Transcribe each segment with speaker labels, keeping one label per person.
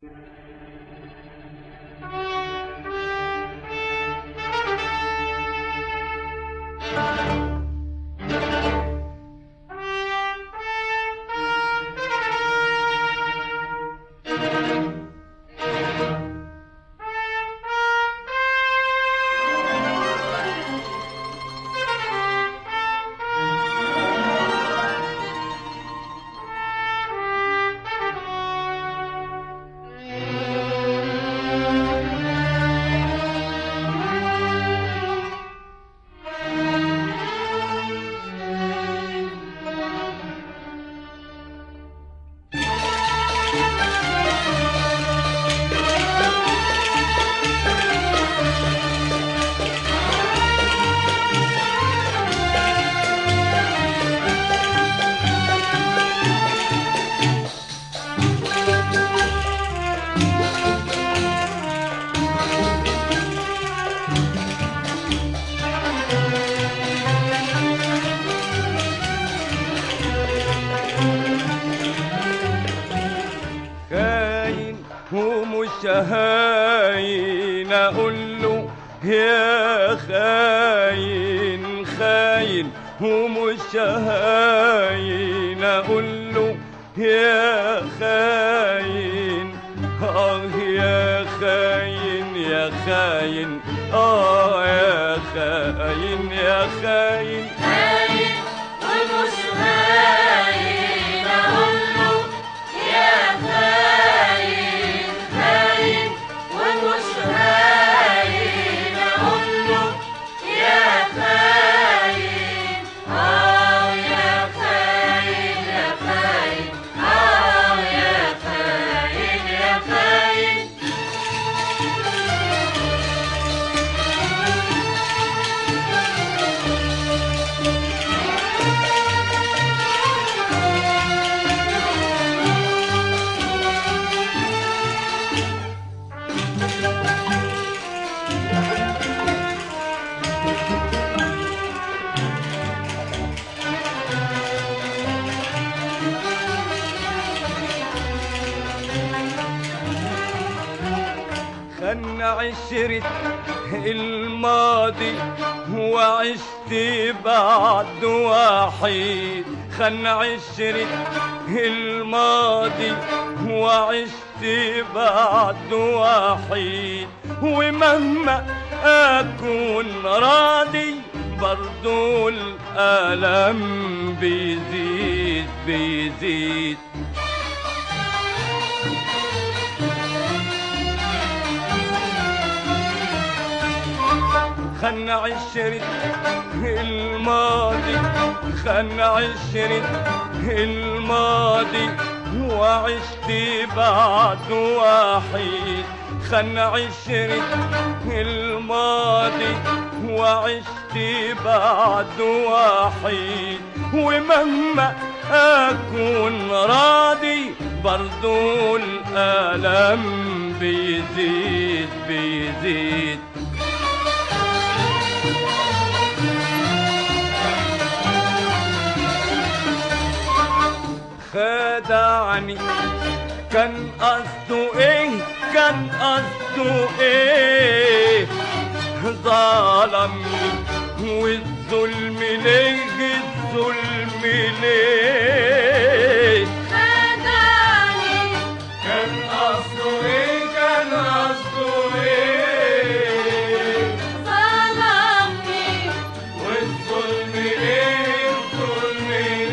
Speaker 1: ومش هاين اقول له يا خاين خاين، ومش هاين اقول له يا خاين. يا خاين يا خاين، يا خاين يا خاين.
Speaker 2: خاين ومش هاين اقول له يا خاين خاين، ومش هاين اقول له يا خاين. يا خاين يا خاين، يا خاين يا خاين.
Speaker 1: خدنا عشرة الماضي وعشت بعد وحيد. خدنا عشرة الماضي وعشت بعد وحيد، ومهما أكون راضي برضو الألم بيزيد بيزيد. خدنا عشرة الماضي، خدنا عشرة الماضي وعشت بعد وحيد. خدنا عشرة الماضي وعشت بعد وحيد، ومهما أكون راضي برضو الألم بيزيد بيزيد. خدعني كان قصده ايه، كان قصده ايه، ظلمني والظلم ليه، الظلم ليه.
Speaker 2: خدعني
Speaker 1: كان قصده ايه، كان قصده ايه،
Speaker 2: ظلمني
Speaker 1: والظلم ليه، الظلم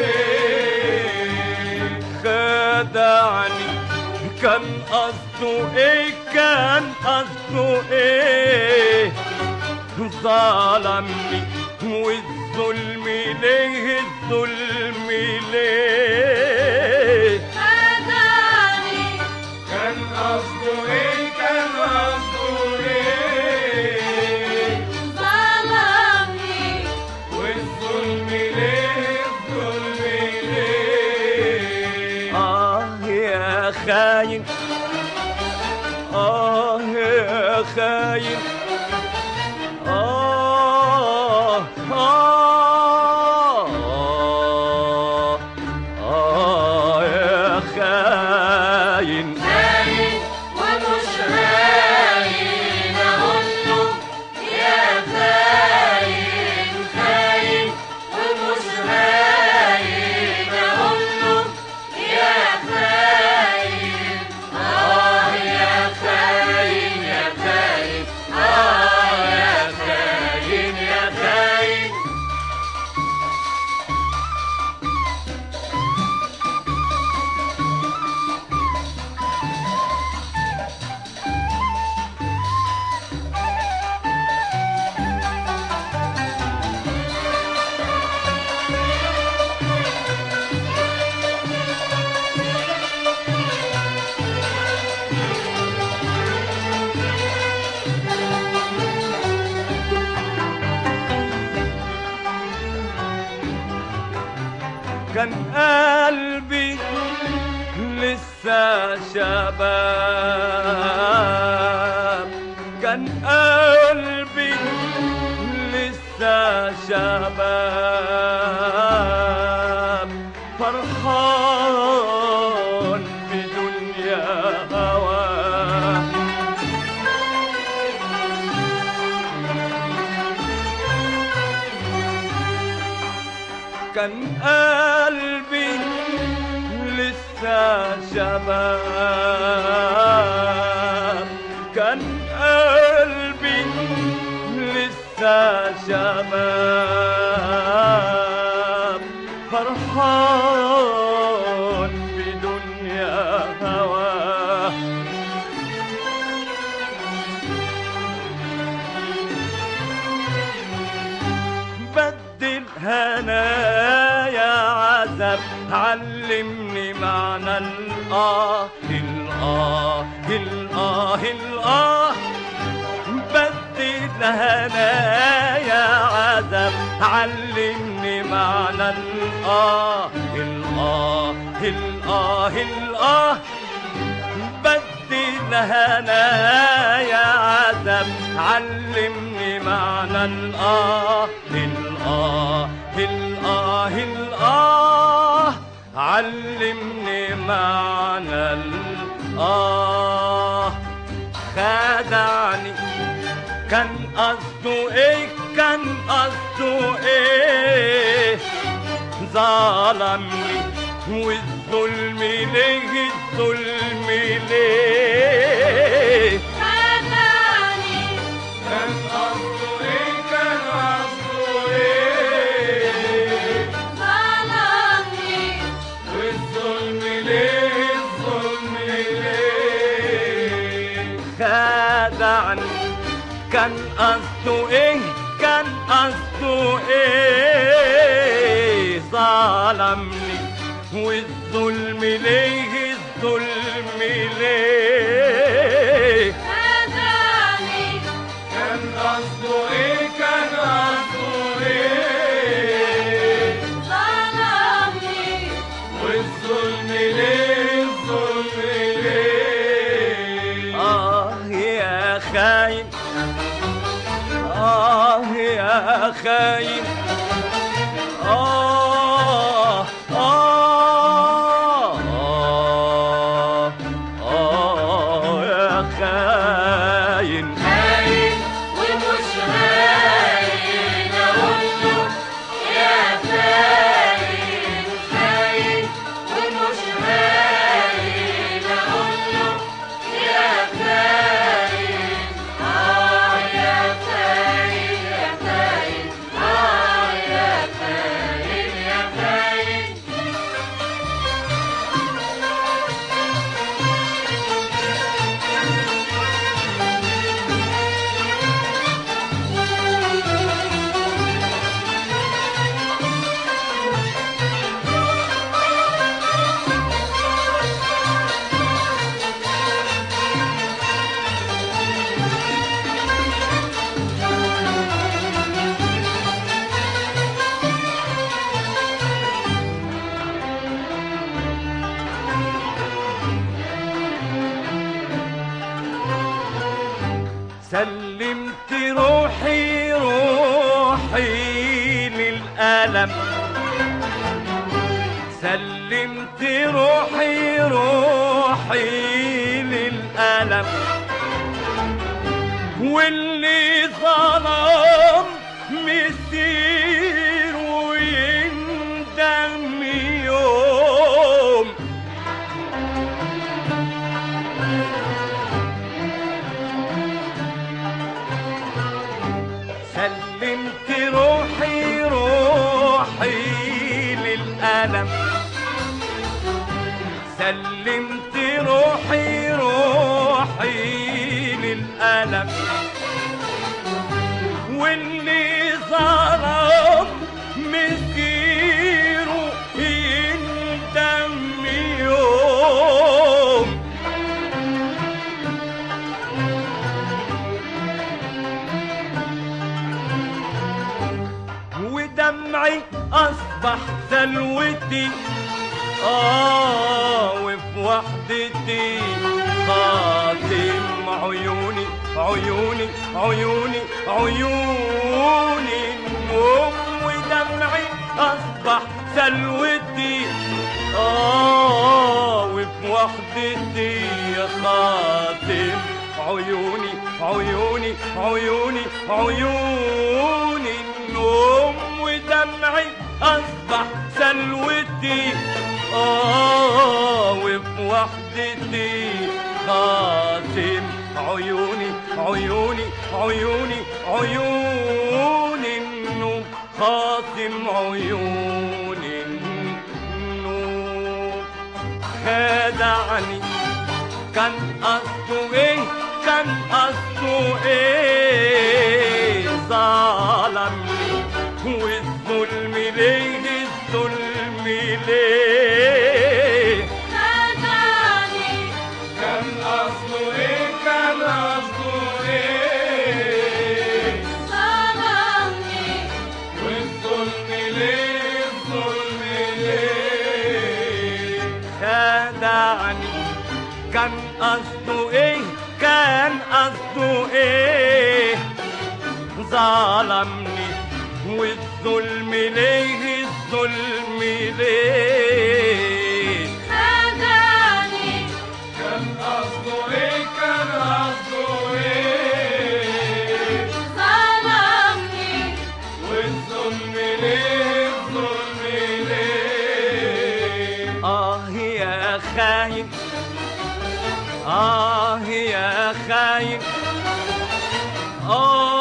Speaker 1: ليه. خدعني كان قصده ايه، كان قصده ايه، ظلمني والظلم ليه، الظلم ليه.
Speaker 2: خدعني
Speaker 1: كان قصده ايه، كان قصده ايه،
Speaker 2: ظلمني
Speaker 1: والظلم ليه، الظلم ليه. يا خاين، يا خاين، يا خاين.
Speaker 2: خاين
Speaker 1: كان قلبي لسه شباب، كان قلبي لسه شباب، فرحان بدنيا هواه. كان قلبي لسه شباب، كان قلبي لسه شباب، فرحان بدنيا هواه. بدل هنايا عذاب، علمني معنى الآه الآه الآه الآه. بدل هنايا عذاب، علمني معنى الآه الآه الآه الآه. بدل هنايا عذاب، علمني معنى الآه الآه الآه الآه. علمني معنى الآه. خدعني، كان قصده ايه، كان قصده ايه، ظلمني والظلم ليه، الظلم ليه.
Speaker 2: خدعني،
Speaker 1: كان قصده ايه، كان قصده ايه،
Speaker 2: ظلمني
Speaker 1: والظلم ليه، الظلم ليه. خدعني، كان قصده ايه، كان قصده ايه، ظلمني والظلم ليه، الظلم ليه.
Speaker 2: خدعني،
Speaker 1: كان قصده ايه، كان قصده ايه،
Speaker 2: ظلمني
Speaker 1: والظلم ليه، الظلم ليه. يا خاين، يا خاين، يا خاين.
Speaker 2: خاين ومش خاين، أقول له يا خاين. خاين ومش خاين، أقول له يا خاين. يا خاين يا خاين، يا خاين يا خاين.
Speaker 1: سلمت روحي، روحي للألم، سلمت روحي، روحي للألم. واللي ظلم مسير ويندم يوم. سلمت روحي، روحي للألم، سلمت روحي، روحي للألم. واللي ظلم مسيره يندم يوم. ودمعي أصبح سلوتي وفي وحدتي خاتم عيوني عيوني عيوني عيوني النوم ودمعي أصبح سلوتي وفي وحدتي خاتم عيوني عيوني عيوني عيوني النوم ودمعي أصبح سلوتي وفي وحدتي خاتم عيوني عيوني عيوني عيوني النوم خاتم عيوني النوم خدعني كان قصده ايه كان قصده ايه ظلمني والظلم ليه الظلم ليه
Speaker 2: خدعني
Speaker 1: كان قصده ايه كان قصده ايه
Speaker 2: ظلمني
Speaker 1: والظلم ليه الظلم ليه خدعني كان قصده ايه كان قصده ايه ظلمني والظلم ليه الظلم ليه
Speaker 2: خدعني
Speaker 1: كان قصده ايه كان قصده ايه
Speaker 2: ظلمني
Speaker 1: والظلم ليه الظلم ليه يا خاين يا خاين